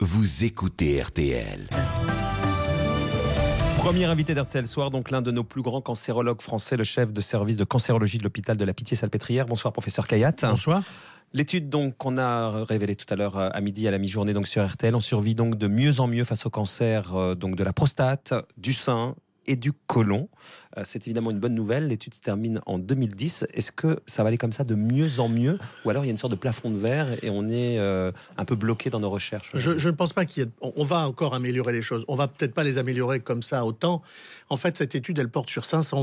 vous écoutez RTL. Premier invité d'RTL Soir, donc l'un de nos plus grands cancérologues français, le chef de service de cancérologie de l'hôpital de la Pitié-Salpêtrière. Bonsoir professeur Kayat. Bonsoir. L'étude donc qu'on a révélée tout à l'heure à midi, à la mi-journée donc sur RTL, on survit donc de mieux en mieux face au cancer donc de la prostate, du sein et du côlon. C'est évidemment une bonne nouvelle. L'étude se termine en 2010. Est-ce que ça va aller comme ça de mieux en mieux, ou alors il y a une sorte de plafond de verre et on est un peu bloqué dans nos recherches? Je ne pense pas qu'il y ait... On va encore améliorer les choses. On va peut-être pas les améliorer comme ça autant. En fait, cette étude, elle porte sur 500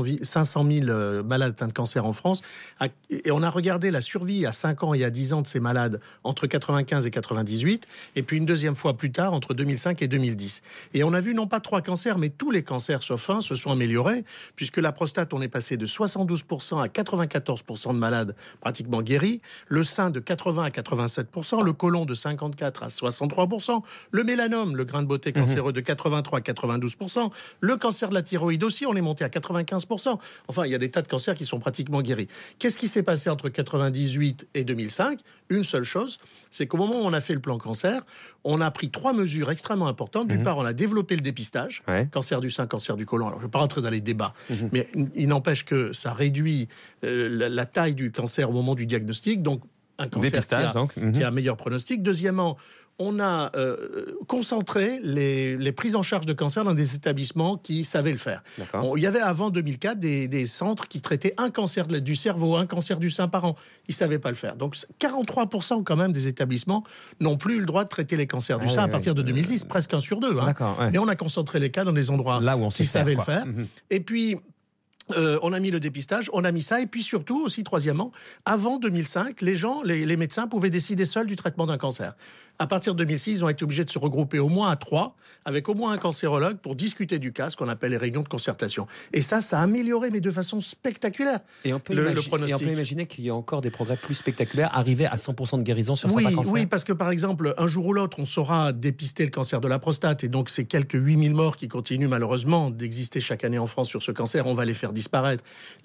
000 malades atteints de cancer en France. Et on a regardé la survie à 5 ans et à 10 ans de ces malades entre 95 et 98. Et puis une deuxième fois plus tard, entre 2005 et 2010. Et on a vu non pas 3 cancers, mais tous les cancers sauf un se sont améliorés. Puisque la prostate, on est passé de 72% à 94% de malades pratiquement guéris, le sein de 80 à 87%, le côlon de 54 à 63%, le mélanome, le grain de beauté cancéreux de 83 à 92%, le cancer de la thyroïde aussi, on est monté à 95%. Enfin, il y a des tas de cancers qui sont pratiquement guéris. Qu'est-ce qui s'est passé entre 98 et 2005 ? Une seule chose, c'est qu'au moment où on a fait le plan cancer, on a pris 3 mesures extrêmement importantes. D'une part, on a développé le dépistage, cancer du sein, cancer du côlon. Alors, je ne vais pas rentrer dans les débats, mais il n'empêche que ça réduit la taille du cancer au moment du diagnostic. Donc, un cancer qui a un meilleur pronostic. Deuxièmement, on a concentré les prises en charge de cancer dans des établissements qui savaient le faire. Il y avait avant 2004 des centres qui traitaient un cancer du cerveau, un cancer du sein par an. Ils ne savaient pas le faire. Donc 43% quand même des établissements n'ont plus eu le droit de traiter les cancers du sein à partir de 2006, presque 1 sur 2. Mais on a concentré les cas dans des endroits là où on savaient le faire. Et puis... on a mis le dépistage, on a mis ça, et puis surtout aussi, troisièmement, avant 2005, les médecins pouvaient décider seuls du traitement d'un cancer. À partir de 2006, ils ont été obligés de se regrouper au moins à 3, avec au moins un cancérologue, pour discuter du cas, ce qu'on appelle les réunions de concertation. Et ça a amélioré, mais de façon spectaculaire, le pronostic. Et on peut imaginer qu'il y a encore des progrès plus spectaculaires, arriver à 100% de guérison sur certains cancers. Oui, parce que par exemple, un jour ou l'autre, on saura dépister le cancer de la prostate, et donc ces quelques 8000 morts qui continuent malheureusement d'exister chaque année en France sur ce cancer, on va les faire disparaître.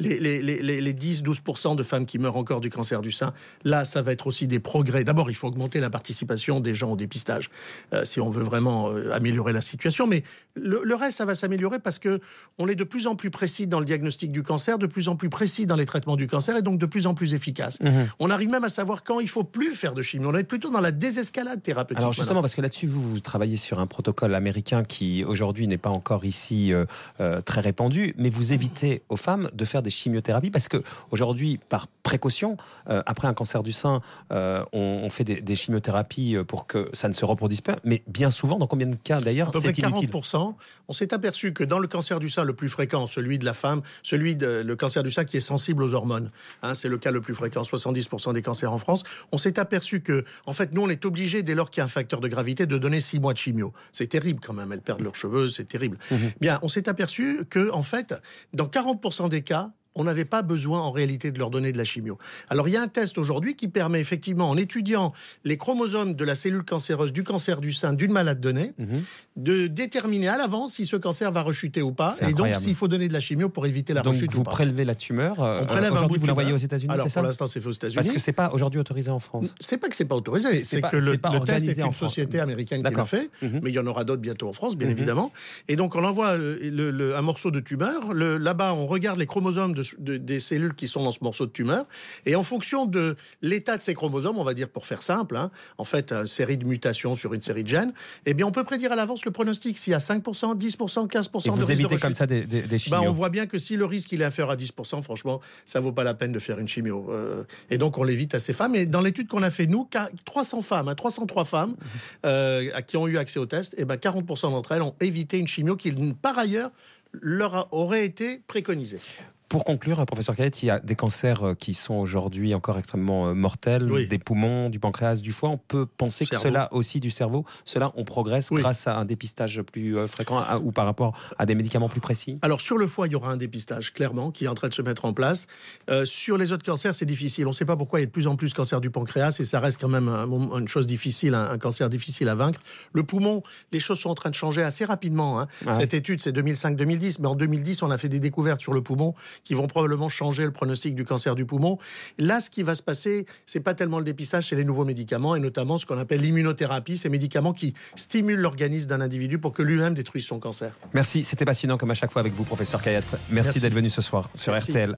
Les 10-12% de femmes qui meurent encore du cancer du sein, là, ça va être aussi des progrès. D'abord, il faut augmenter la participation des gens au dépistage, si on veut vraiment améliorer la situation. Mais le reste, ça va s'améliorer parce qu'on est de plus en plus précis dans le diagnostic du cancer, de plus en plus précis dans les traitements du cancer, et donc de plus en plus efficace. On arrive même à savoir quand il ne faut plus faire de chimie. On est plutôt dans la désescalade thérapeutique. Alors justement, parce que là-dessus, vous travaillez sur un protocole américain qui, aujourd'hui, n'est pas encore ici très répandu, mais vous évitez aux femmes de faire des chimiothérapies parce qu'aujourd'hui, par précaution, après un cancer du sein, on fait des chimiothérapies pour que ça ne se reproduise pas, mais bien souvent, dans combien de cas d'ailleurs, c'est inutile? 40%. On s'est aperçu que dans le cancer du sein le plus fréquent, celui de la femme, le cancer du sein qui est sensible aux hormones, c'est le cas le plus fréquent, 70% des cancers en France, on s'est aperçu que, en fait, nous, on est obligé, dès lors qu'il y a un facteur de gravité, de donner 6 mois de chimio. C'est terrible quand même, elles perdent leurs cheveux, c'est terrible. Bien, on s'est aperçu que, en fait, dans 40% des cas, on n'avait pas besoin en réalité de leur donner de la chimio. Alors il y a un test aujourd'hui qui permet effectivement, en étudiant les chromosomes de la cellule cancéreuse du cancer du sein d'une malade donnée, de déterminer à l'avance si ce cancer va rechuter ou pas, et donc s'il faut donner de la chimio pour éviter la rechute ou pas. Donc vous prélevez la tumeur, on prélève aujourd'hui vous l'envoyez aux États-Unis, alors, c'est ça? Pour l'instant c'est fait aux États-Unis. Parce que c'est pas aujourd'hui autorisé en France. C'est pas que c'est pas autorisé, c'est que le test est une société américaine qui le fait, mais il y en aura d'autres bientôt en France, bien évidemment. Et donc on envoie un morceau de tumeur, là-bas on regarde les chromosomes des cellules qui sont dans ce morceau de tumeur, et en fonction de l'état de ces chromosomes, on va dire pour faire simple, en fait, une série de mutations sur une série de gènes, eh bien on peut prédire à l'avance le pronostic, s'il y a 5%, 10%, 15% de risque de rechute. Et vous évitez comme ça des chimios. On voit bien que si le risque il est inférieur à 10%, franchement, ça vaut pas la peine de faire une chimio. Et donc on l'évite à ces femmes. Et dans l'étude qu'on a fait, nous, 303 femmes qui ont eu accès au test, 40% d'entre elles ont évité une chimio qui, par ailleurs, leur aurait été préconisée. Pour conclure, professeur Kayat, il y a des cancers qui sont aujourd'hui encore extrêmement mortels, des poumons, du pancréas, du foie. On peut penser que cela aussi du cerveau, cela on progresse grâce à un dépistage plus fréquent ou par rapport à des médicaments plus précis? Alors sur le foie, il y aura un dépistage clairement qui est en train de se mettre en place. Sur les autres cancers, c'est difficile. On ne sait pas pourquoi il y a de plus en plus de cancer du pancréas et ça reste quand même une chose difficile, un cancer difficile à vaincre. Le poumon, les choses sont en train de changer assez rapidement. Cette étude, c'est 2005-2010, mais en 2010, on a fait des découvertes sur le poumon qui vont probablement changer le pronostic du cancer du poumon. Là, ce qui va se passer, c'est pas tellement le dépistage, c'est les nouveaux médicaments, et notamment ce qu'on appelle l'immunothérapie, ces médicaments qui stimulent l'organisme d'un individu pour que lui-même détruise son cancer. Merci, c'était passionnant comme à chaque fois avec vous, professeur Khayat. Merci d'être venu ce soir sur RTL.